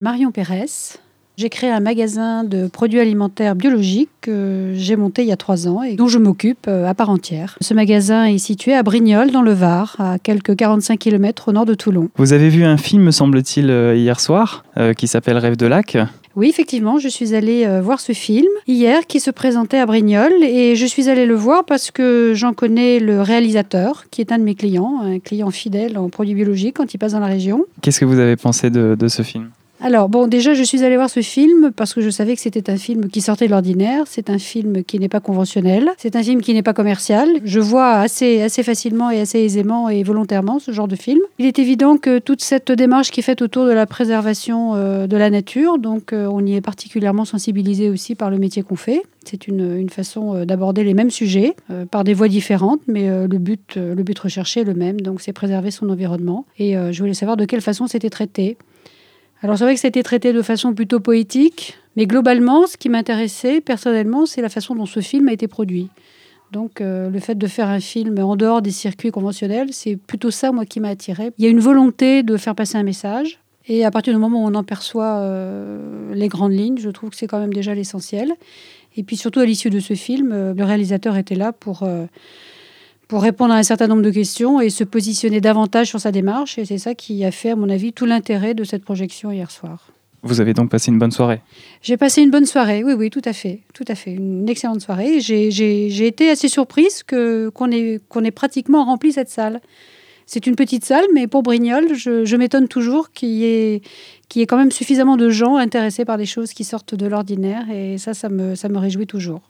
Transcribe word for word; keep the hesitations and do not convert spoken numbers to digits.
Marion Pérez. J'ai créé un magasin de produits alimentaires biologiques que j'ai monté il y a trois ans et dont je m'occupe à part entière. Ce magasin est situé à Brignoles, dans le Var, à quelques quarante-cinq kilomètres au nord de Toulon. Vous avez vu un film, me semble-t-il, hier soir, euh, qui s'appelle Rêve de lac. Oui, effectivement, je suis allée euh, voir ce film hier qui se présentait à Brignoles et je suis allée le voir parce que j'en connais le réalisateur qui est un de mes clients, un client fidèle en produits biologiques quand il passe dans la région. Qu'est-ce que vous avez pensé de, de ce film ? Alors, bon, déjà, je suis allée voir ce film parce que je savais que c'était un film qui sortait de l'ordinaire. C'est un film qui n'est pas conventionnel. C'est un film qui n'est pas commercial. Je vois assez, assez facilement et assez aisément et volontairement ce genre de film. Il est évident que toute cette démarche qui est faite autour de la préservation euh, de la nature, donc euh, on y est particulièrement sensibilisé aussi par le métier qu'on fait. C'est une, une façon euh, d'aborder les mêmes sujets euh, par des voies différentes, mais euh, le, but, euh, le but recherché est le même, donc c'est préserver son environnement. Et euh, je voulais savoir de quelle façon c'était traité. Alors c'est vrai que c'était traité de façon plutôt poétique, mais globalement, ce qui m'intéressait personnellement, c'est la façon dont ce film a été produit. Donc euh, le fait de faire un film en dehors des circuits conventionnels, c'est plutôt ça, moi, qui m'a attirée. Il y a une volonté de faire passer un message, et à partir du moment où on en perçoit euh, les grandes lignes, je trouve que c'est quand même déjà l'essentiel. Et puis surtout, à l'issue de ce film, euh, le réalisateur était là pour... Euh, pour répondre à un certain nombre de questions et se positionner davantage sur sa démarche. Et c'est ça qui a fait, à mon avis, tout l'intérêt de cette projection hier soir. Vous avez donc passé une bonne soirée ? J'ai passé une bonne soirée, oui, oui, tout à fait. Tout à fait, une excellente soirée. J'ai, j'ai, j'ai été assez surprise que, qu'on, ait, qu'on ait pratiquement rempli cette salle. C'est une petite salle, mais pour Brignoles, je, je m'étonne toujours qu'il y ait, qu'il y ait quand même suffisamment de gens intéressés par des choses qui sortent de l'ordinaire. Et ça, ça me, ça me réjouit toujours.